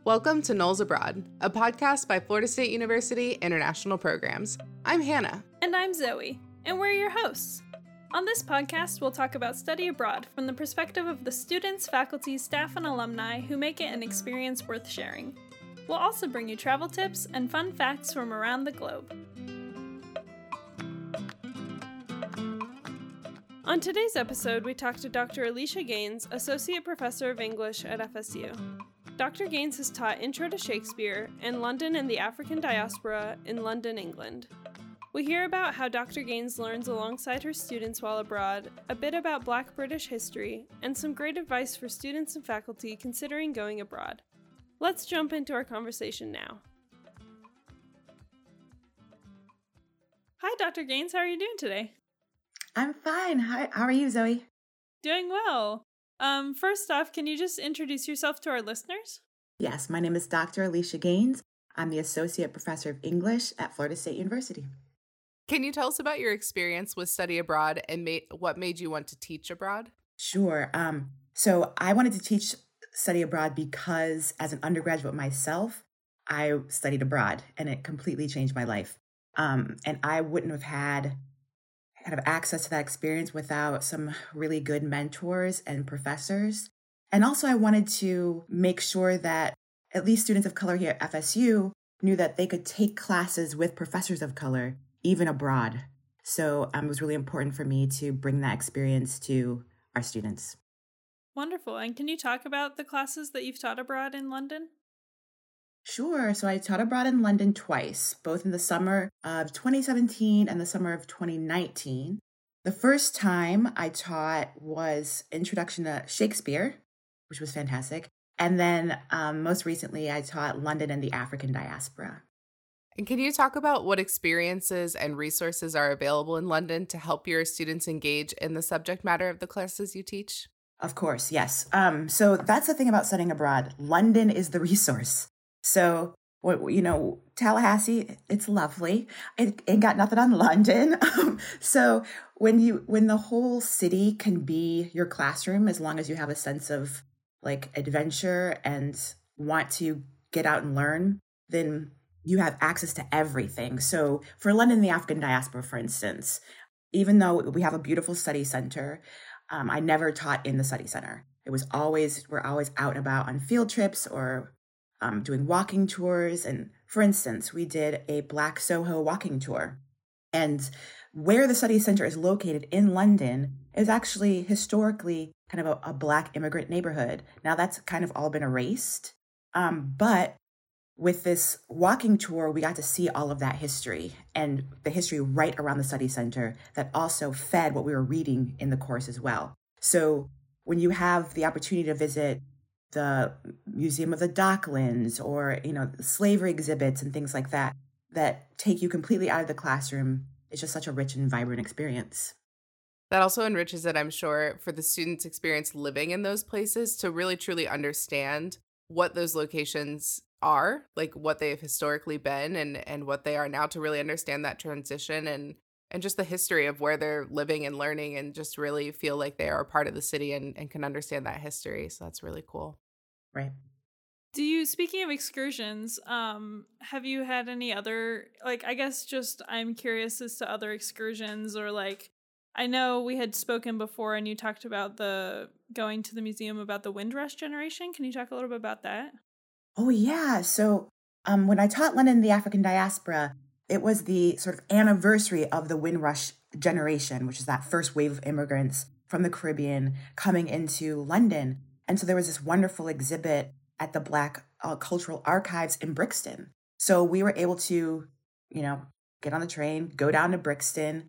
Welcome to Knowles Abroad, a podcast by Florida State University International Programs. I'm Hannah. And I'm Zoe, and we're your hosts. On this podcast, we'll talk about study abroad from the perspective of the students, faculty, staff, and alumni who make it an experience worth sharing. We'll also bring you travel tips and fun facts from around the globe. On today's episode, we talked to Dr. Alicia Gaines, Associate Professor of English at FSU. Dr. Gaines has taught Intro to Shakespeare and London and the African Diaspora in London, England. We hear about how Dr. Gaines learns alongside her students while abroad, a bit about Black British history, and some great advice for students and faculty considering going abroad. Let's jump into our conversation now. Hi, Dr. Gaines. How are you doing today? I'm fine. Hi, how are you, Zoe? Doing well. First off, can you just introduce yourself to our listeners? Yes, my name is Dr. Alicia Gaines. I'm the Associate Professor of English at Florida State University. Can you tell us about your experience with study abroad and what made you want to teach abroad? Sure. So I wanted to teach study abroad because as an undergraduate myself, I studied abroad and it completely changed my life. And I wouldn't have had kind of access to that experience without some really good mentors and professors. And also I wanted to make sure that at least students of color here at FSU knew that they could take classes with professors of color, even abroad. So it was really important for me to bring that experience to our students. Wonderful. And can you talk about the classes that you've taught abroad in London? Sure. So I taught abroad in London twice, both in the summer of 2017 and the summer of 2019. The first time I taught was Introduction to Shakespeare, which was fantastic. And then most recently, I taught London and the African Diaspora. And can you talk about what experiences and resources are available in London to help your students engage in the subject matter of the classes you teach? Of course, yes. So that's the thing about studying abroad. London is the resource. So, Tallahassee, it's lovely. It ain't got nothing on London. So when the whole city can be your classroom, as long as you have a sense of like adventure and want to get out and learn, then you have access to everything. So for London and the African Diaspora, for instance, even though we have a beautiful study center, I never taught in the study center. We're always out and about on field trips or doing walking tours. And for instance, we did a Black Soho walking tour. And where the study center is located in London is actually historically kind of a Black immigrant neighborhood. Now that's kind of all been erased. But with this walking tour, we got to see all of that history and the history right around the study center that also fed what we were reading in the course as well. So when you have the opportunity to visit the Museum of the Docklands or, slavery exhibits and things like that take you completely out of the classroom, it's just such a rich and vibrant experience. That also enriches it, I'm sure, for the students' experience living in those places to really truly understand what those locations are, like what they've historically been and what they are now, to really understand that transition and just the history of where they're living and learning, and just really feel like they are a part of the city and can understand that history. So that's really cool. Right. Speaking of excursions, have you had any other, I'm curious as to other excursions or I know we had spoken before and you talked about going to the museum about the Windrush generation. Can you talk a little bit about that? Oh, yeah. So when I taught London and the African Diaspora, it was the sort of anniversary of the Windrush generation, which is that first wave of immigrants from the Caribbean coming into London. And so there was this wonderful exhibit at the Black Cultural Archives in Brixton. So we were able to, get on the train, go down to Brixton.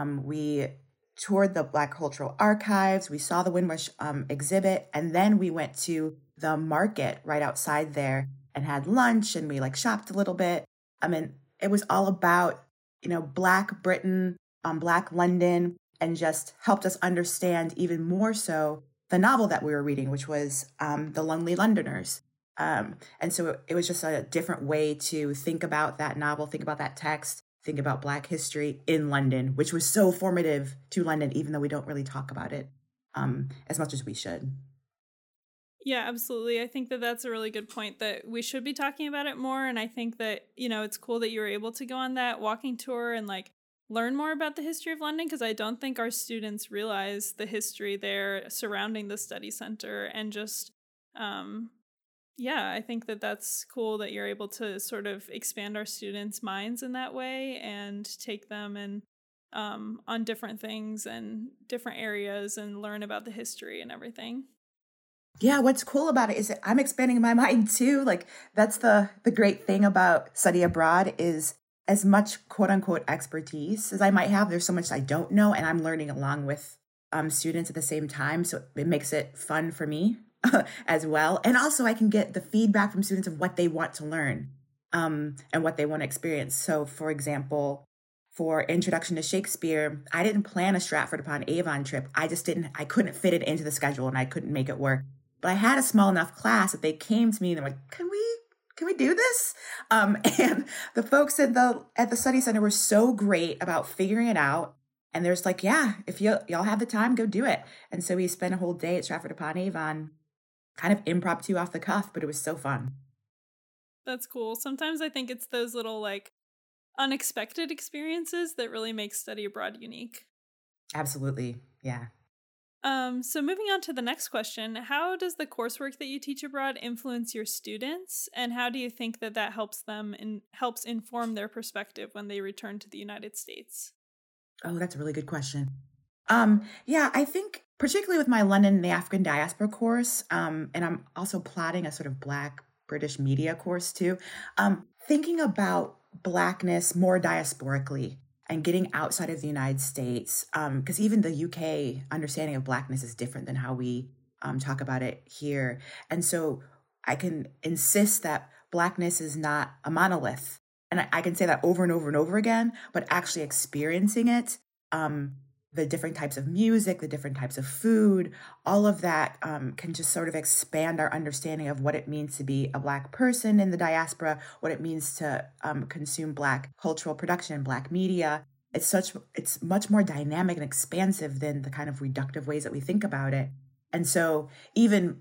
We toured the Black Cultural Archives. We saw the Windrush exhibit. And then we went to the market right outside there and had lunch, and we shopped a little bit. I mean, it was all about, Black Britain, Black London, and just helped us understand even more so the novel that we were reading, which was The Lonely Londoners. And so it was just a different way to think about that novel, think about that text, think about Black history in London, which was so formative to London, even though we don't really talk about it as much as we should. Yeah, absolutely. I think that that's a really good point, that we should be talking about it more. And I think that, it's cool that you were able to go on that walking tour and like learn more about the history of London, because I don't think our students realize the history there surrounding the study center. And just, yeah, I think that that's cool that you're able to sort of expand our students' minds in that way and take them and on different things and different areas and learn about the history and everything. Yeah, what's cool about it is that I'm expanding my mind too. Like that's the great thing about study abroad is as much quote unquote expertise as I might have, there's so much I don't know, and I'm learning along with students at the same time. So it makes it fun for me as well. And also I can get the feedback from students of what they want to learn and what they want to experience. So for example, for Introduction to Shakespeare, I didn't plan a Stratford-upon-Avon trip. I couldn't fit it into the schedule and I couldn't make it work. But I had a small enough class that they came to me and they're like, can we do this? And the folks at the study center were so great about figuring it out. And there's like, yeah, if y'all have the time, go do it. And so we spent a whole day at Stratford-upon-Avon, kind of impromptu off the cuff, but it was so fun. That's cool. Sometimes I think it's those little like unexpected experiences that really make study abroad unique. Absolutely. Yeah. So moving on to the next question, how does the coursework that you teach abroad influence your students, and how do you think that helps them and helps inform their perspective when they return to the United States? Oh, that's a really good question. Yeah, I think particularly with my London and the African Diaspora course, and I'm also plotting a sort of Black British media course too, thinking about Blackness more diasporically and getting outside of the United States, because even the UK understanding of Blackness is different than how we talk about it here. And so I can insist that Blackness is not a monolith. And I can say that over and over and over again, but actually experiencing it, the different types of music, the different types of food, all of that can just sort of expand our understanding of what it means to be a Black person in the diaspora, what it means to consume Black cultural production, Black media. It's much more dynamic and expansive than the kind of reductive ways that we think about it. And so even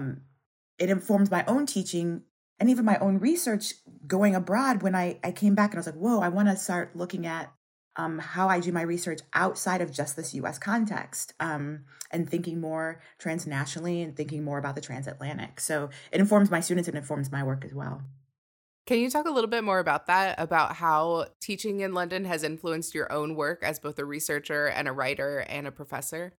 it informs my own teaching and even my own research going abroad. When I came back and I was like, whoa, I want to start looking at how I do my research outside of just this U.S. context, and thinking more transnationally and thinking more about the transatlantic. So it informs my students and informs my work as well. Can you talk a little bit more about that, about how teaching in London has influenced your own work as both a researcher and a writer and a professor?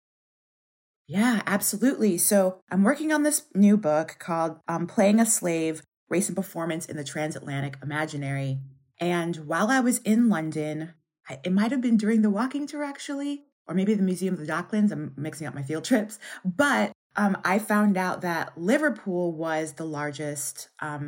Yeah, absolutely. So I'm working on this new book called Playing a Slave, Race and Performance in the Transatlantic Imaginary. And while I was in London, it might have been during the walking tour, actually, or maybe the Museum of the Docklands. I'm mixing up my field trips. But I found out that Liverpool was the largest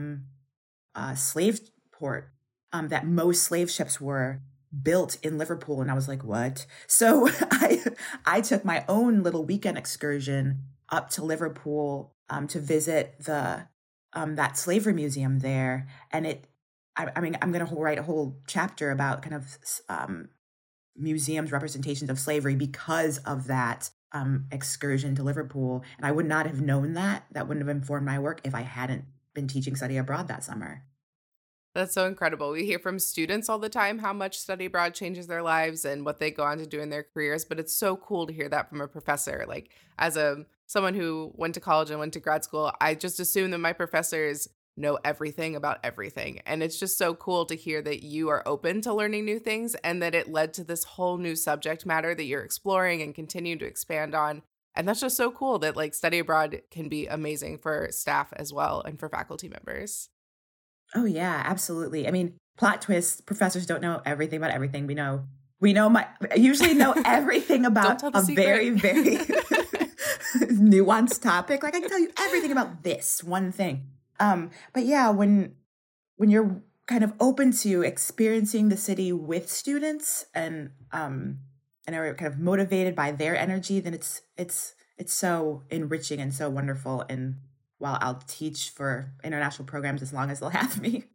slave port, that most slave ships were built in Liverpool. And I was like, what? So I took my own little weekend excursion up to Liverpool to visit that slavery museum there. And I mean, I'm going to write a whole chapter about kind of museums' representations of slavery because of that excursion to Liverpool. And I would not have known that. That wouldn't have informed my work if I hadn't been teaching study abroad that summer. That's so incredible. We hear from students all the time how much study abroad changes their lives and what they go on to do in their careers, but it's so cool to hear that from a professor. Like, as someone who went to college and went to grad school, I just assume that my professors know everything about everything. And it's just so cool to hear that you are open to learning new things and that it led to this whole new subject matter that you're exploring and continue to expand on. And that's just so cool that like study abroad can be amazing for staff as well and for faculty members. Oh yeah, absolutely. I mean, plot twist, professors don't know everything about everything. I usually know everything about a very, very nuanced topic. Like I can tell you everything about this one thing. But yeah, when you're kind of open to experiencing the city with students and are kind of motivated by their energy, then it's so enriching and so wonderful. And while I'll teach for international programs as long as they'll have me.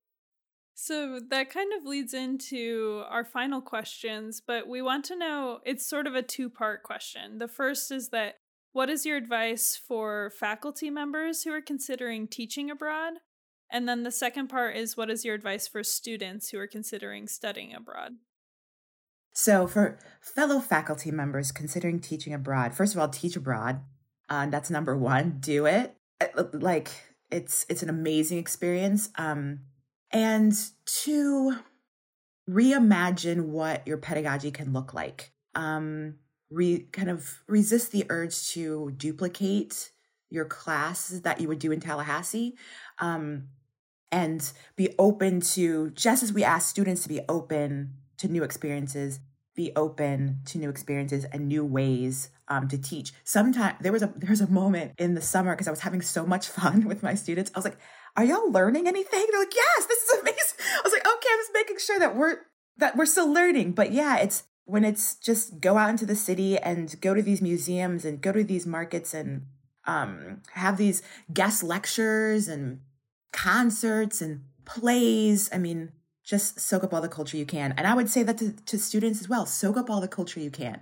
So that kind of leads into our final questions, but we want to know, it's sort of a two-part question. The first is that what is your advice for faculty members who are considering teaching abroad? And then the second part is, what is your advice for students who are considering studying abroad? So for fellow faculty members considering teaching abroad, first of all, teach abroad. That's number one. Do it. Like it's an amazing experience. And two, reimagine what your pedagogy can look like. Kind of resist the urge to duplicate your classes that you would do in Tallahassee. And be open to, just as we ask students to be open to new experiences, be open to new experiences and new ways to teach. Sometimes there was a moment in the summer, because I was having so much fun with my students. I was like, "Are y'all learning anything?" They're like, "Yes, this is amazing." I was like, "Okay, I'm just making sure that we're still learning." But yeah, it's when it's just go out into the city and go to these museums and go to these markets and have these guest lectures and concerts and plays. I mean, just soak up all the culture you can. And I would say that to students as well. Soak up all the culture you can.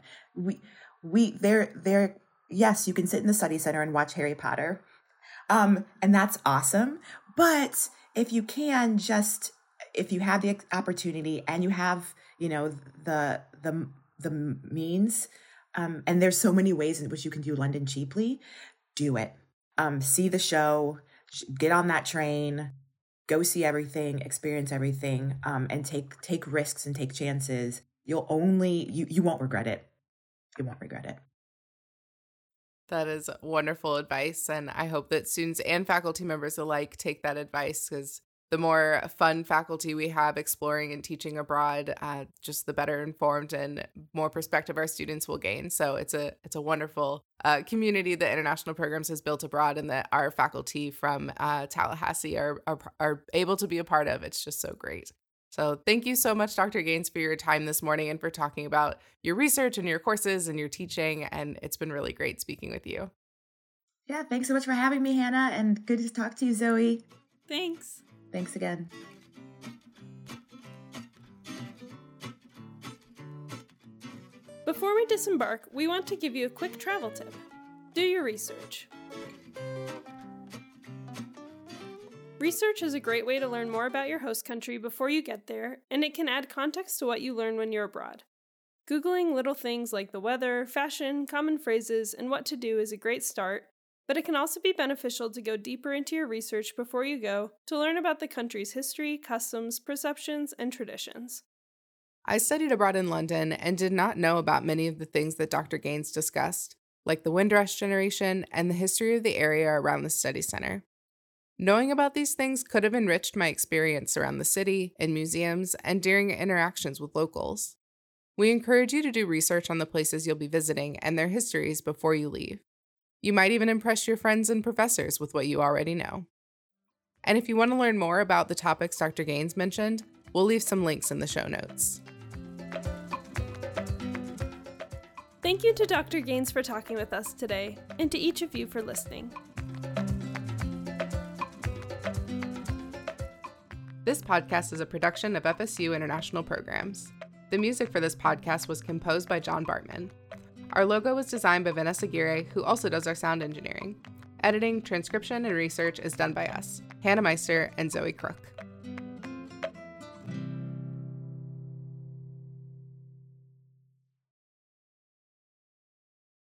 Yes, you can sit in the study center and watch Harry Potter. And that's awesome. But if you can, if you have the opportunity and you have, the means, and there's so many ways in which you can do London cheaply, do it. See the show, get on that train, go see everything, experience everything, and take risks and take chances. You won't regret it. You won't regret it. That is wonderful advice. And I hope that students and faculty members alike take that advice, because the more fun faculty we have exploring and teaching abroad, just the better informed and more perspective our students will gain. So it's a wonderful community that International Programs has built abroad, and that our faculty from Tallahassee are able to be a part of. It's just so great. So thank you so much, Dr. Gaines, for your time this morning and for talking about your research and your courses and your teaching. And it's been really great speaking with you. Yeah, thanks so much for having me, Hannah. And good to talk to you, Zoe. Thanks. Thanks again. Before we disembark, we want to give you a quick travel tip. Do your research. Research is a great way to learn more about your host country before you get there, and it can add context to what you learn when you're abroad. Googling little things like the weather, fashion, common phrases, and what to do is a great start, but it can also be beneficial to go deeper into your research before you go to learn about the country's history, customs, perceptions, and traditions. I studied abroad in London and did not know about many of the things that Dr. Gaines discussed, like the Windrush generation and the history of the area around the study center. Knowing about these things could have enriched my experience around the city, in museums, and during interactions with locals. We encourage you to do research on the places you'll be visiting and their histories before you leave. You might even impress your friends and professors with what you already know. And if you want to learn more about the topics Dr. Gaines mentioned, we'll leave some links in the show notes. Thank you to Dr. Gaines for talking with us today, and to each of you for listening. This podcast is a production of FSU International Programs. The music for this podcast was composed by John Bartman. Our logo was designed by Vanessa Gire, who also does our sound engineering. Editing, transcription, and research is done by us, Hannah Meister and Zoe Crook.